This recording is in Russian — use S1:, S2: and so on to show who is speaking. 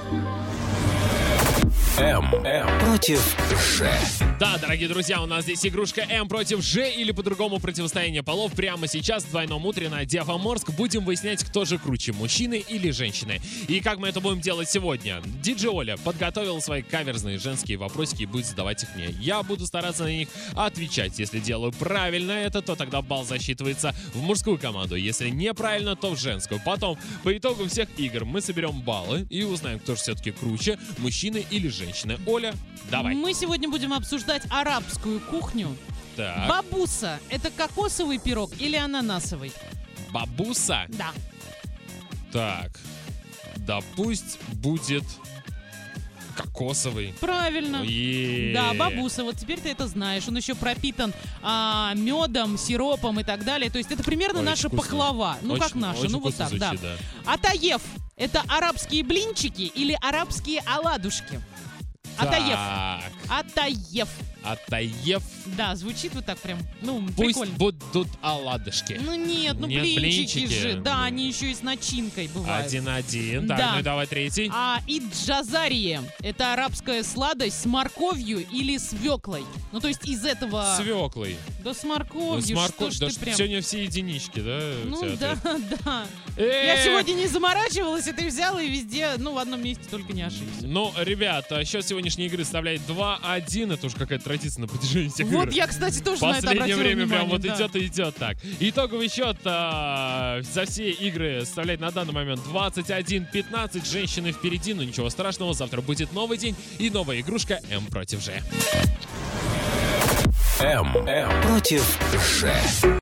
S1: М против Ж.
S2: Да, дорогие друзья, у нас здесь игрушка М против Ж, или по-другому противостояние полов. Прямо сейчас в двойном утре на Диафоморск будем выяснять, кто же круче, мужчины или женщины. И как мы это будем делать сегодня? Диджей Оля подготовил свои каверзные женские вопросики и будет задавать их мне. Я буду стараться на них отвечать. Если делаю правильно это, то тогда балл засчитывается в мужскую команду. Если неправильно, то в женскую. Потом, по итогу всех игр, мы соберем баллы и узнаем, кто же все-таки круче, мужчины или женщины. Оля, давай.
S3: Мы сегодня будем обсуждать арабскую кухню.
S2: Так.
S3: Бабуса — это кокосовый пирог или ананасовый?
S2: Бабуса?
S3: Да.
S2: Так. Да пусть будет кокосовый.
S3: Правильно.
S2: Е-е-е.
S3: Да, бабуса, вот теперь ты это знаешь. Он еще пропитан медом, сиропом и так далее. То есть это примерно
S2: Очень
S3: наша
S2: вкусно.
S3: пахлава. Ну,
S2: Очень-
S3: как наша,
S2: очень
S3: ну вот
S2: вкусно
S3: так,
S2: звучит,
S3: да.
S2: да.
S3: Атаев — это арабские блинчики или арабские оладушки? Атаев.
S2: Так.
S3: Атаев.
S2: Атаев.
S3: Да, звучит вот так прям, ну,
S2: Пусть
S3: прикольно.
S2: будут оладушки.
S3: Ну нет, ну
S2: Нет,
S3: блинчики
S2: блинчики.
S3: же. Да, они еще и с начинкой бывают.
S2: 1-1. Так,
S3: Да.
S2: ну и давай третий.
S3: Иджазария — это арабская сладость с морковью или свеклой. Ну, то есть из этого...
S2: Свеклой.
S3: Да с морковью, что ж
S2: Да
S3: ты прям...
S2: сегодня все единички, да? у
S3: Ну
S2: тебя
S3: да,
S2: тут?
S3: да. Я
S2: Эх.
S3: сегодня не заморачивалась, и ты взяла и везде, ну, в одном месте только не ошибся.
S2: Ну, ребят, счет сегодняшней игры составляет 2-1. Это уже какая-то традиция на протяжении всех
S3: Вот
S2: игр.
S3: я, кстати, тоже на это
S2: Последнее
S3: обратила
S2: время
S3: внимание.
S2: прям вот
S3: да.
S2: идет и идет так. Итоговый счет за все игры составляет на данный момент 21-15. Женщины впереди, но ничего страшного. Завтра будет новый день и новая игрушка М против Ж.
S1: М против Ж.